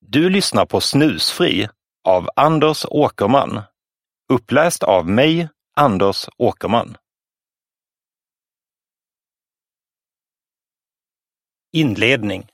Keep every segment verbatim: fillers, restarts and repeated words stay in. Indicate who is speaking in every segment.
Speaker 1: Du lyssnar på Snusfri av Anders Åkerman. Uppläst av mig, Anders Åkerman. Inledning.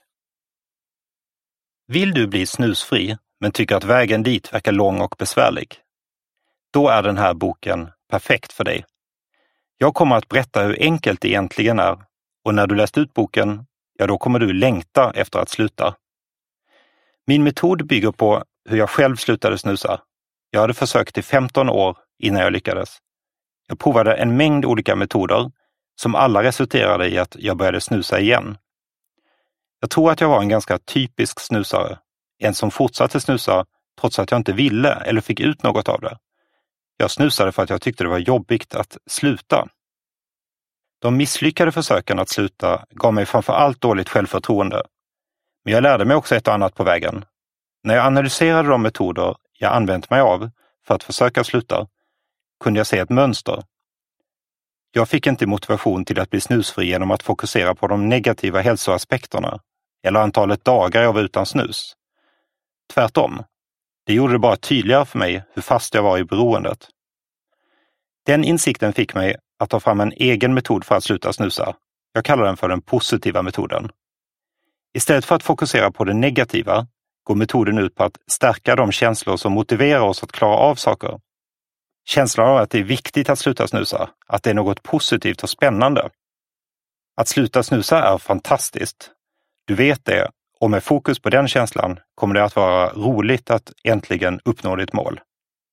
Speaker 1: Vill du bli snusfri men tycker att vägen dit verkar lång och besvärlig? Då är den här boken perfekt för dig. Jag kommer att berätta hur enkelt det egentligen är, och när du läst ut boken, ja då kommer du längta efter att sluta. Min metod bygger på hur jag själv slutade snusa. Jag hade försökt i femton år innan jag lyckades. Jag provade en mängd olika metoder som alla resulterade i att jag började snusa igen. Jag tror att jag var en ganska typisk snusare. En som fortsatte snusa trots att jag inte ville eller fick ut något av det. Jag snusade för att jag tyckte det var jobbigt att sluta. De misslyckade försöken att sluta gav mig framför allt dåligt självförtroende. Men jag lärde mig också ett och annat på vägen. När jag analyserade de metoder jag använt mig av för att försöka sluta kunde jag se ett mönster. Jag fick inte motivation till att bli snusfri genom att fokusera på de negativa hälsoaspekterna eller antalet dagar jag var utan snus. Tvärtom, det gjorde det bara tydligare för mig hur fast jag var i beroendet. Den insikten fick mig att ta fram en egen metod för att sluta snusa. Jag kallar den för den positiva metoden. Istället för att fokusera på det negativa går metoden ut på att stärka de känslor som motiverar oss att klara av saker. Känslan av att det är viktigt att sluta snusa, att det är något positivt och spännande. Att sluta snusa är fantastiskt. Du vet det, och med fokus på den känslan kommer det att vara roligt att äntligen uppnå ditt mål.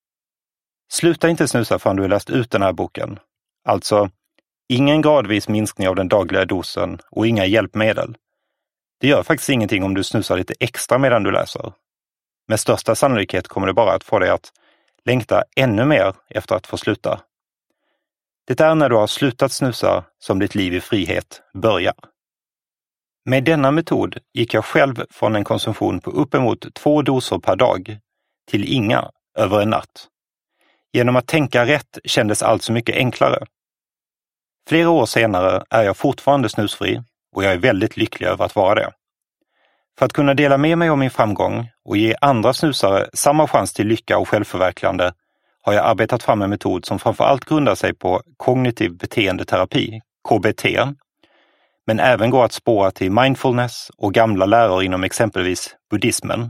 Speaker 1: Sluta inte snusa förrän du har läst ut den här boken. Alltså, ingen gradvis minskning av den dagliga dosen och inga hjälpmedel. Det gör faktiskt ingenting om du snusar lite extra medan du läser. Med största sannolikhet kommer det bara att få dig att längta ännu mer efter att få sluta. Det är när du har slutat snusa som ditt liv i frihet börjar. Med denna metod gick jag själv från en konsumtion på uppemot två doser per dag till inga över en natt. Genom att tänka rätt kändes allt så mycket enklare. Flera år senare är jag fortfarande snusfri och jag är väldigt lycklig över att vara det. För att kunna dela med mig om min framgång och ge andra snusare samma chans till lycka och självförverkligande har jag arbetat fram en metod som framförallt grundar sig på kognitiv beteendeterapi, K B T, men även går att spåra till mindfulness och gamla läror inom exempelvis buddhismen.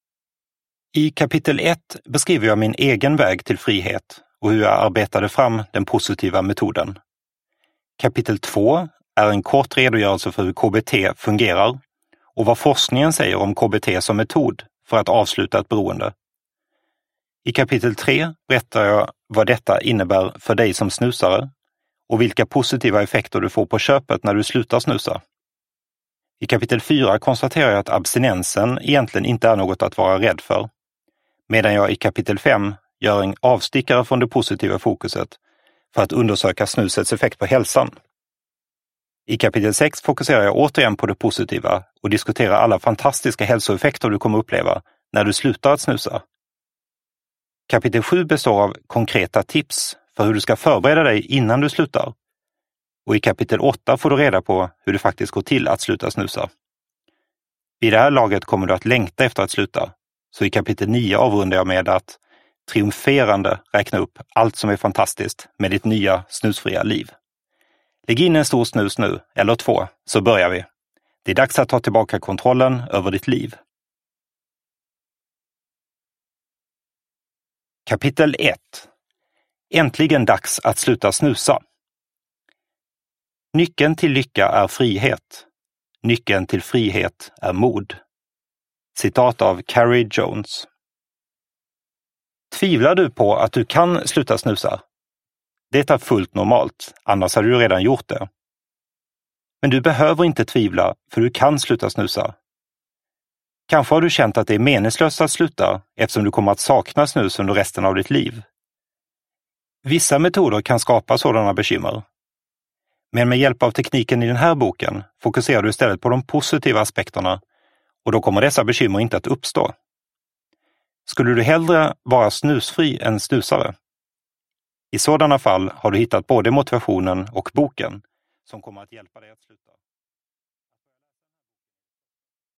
Speaker 1: I kapitel ett beskriver jag min egen väg till frihet och hur jag arbetade fram den positiva metoden. Kapitel två är en kort redogörelse för hur K B T fungerar och vad forskningen säger om K B T som metod för att avsluta ett beroende. I kapitel tre berättar jag vad detta innebär för dig som snusare och vilka positiva effekter du får på köpet när du slutar snusa. I kapitel fyra konstaterar jag att abstinensen egentligen inte är något att vara rädd för, medan jag i kapitel fem gör en avstickare från det positiva fokuset för att undersöka snusets effekt på hälsan. I kapitel sex fokuserar jag återigen på det positiva och diskuterar alla fantastiska hälsoeffekter du kommer uppleva när du slutar att snusa. Kapitel sju består av konkreta tips för hur du ska förbereda dig innan du slutar. Och i kapitel åtta får du reda på hur det faktiskt går till att sluta snusa. Vid det här laget kommer du att längta efter att sluta, så i kapitel nio avrundar jag med att triumferande räkna upp allt som är fantastiskt med ditt nya snusfria liv. Lägg in en stor snus nu, eller två, så börjar vi. Det är dags att ta tillbaka kontrollen över ditt liv. Kapitel ett. Äntligen dags att sluta snusa. Nyckeln till lycka är frihet. Nyckeln till frihet är mod. Citat av Carrie Jones. Tvivlar du på att du kan sluta snusa? Det är fullt normalt, annars hade du redan gjort det. Men du behöver inte tvivla, för du kan sluta snusa. Kanske har du känt att det är meningslöst att sluta eftersom du kommer att sakna snus under resten av ditt liv. Vissa metoder kan skapa sådana bekymmer. Men med hjälp av tekniken i den här boken fokuserar du istället på de positiva aspekterna och då kommer dessa bekymmer inte att uppstå. Skulle du hellre vara snusfri än snusare? I sådana fall har du hittat både motivationen och boken som kommer att hjälpa dig att sluta.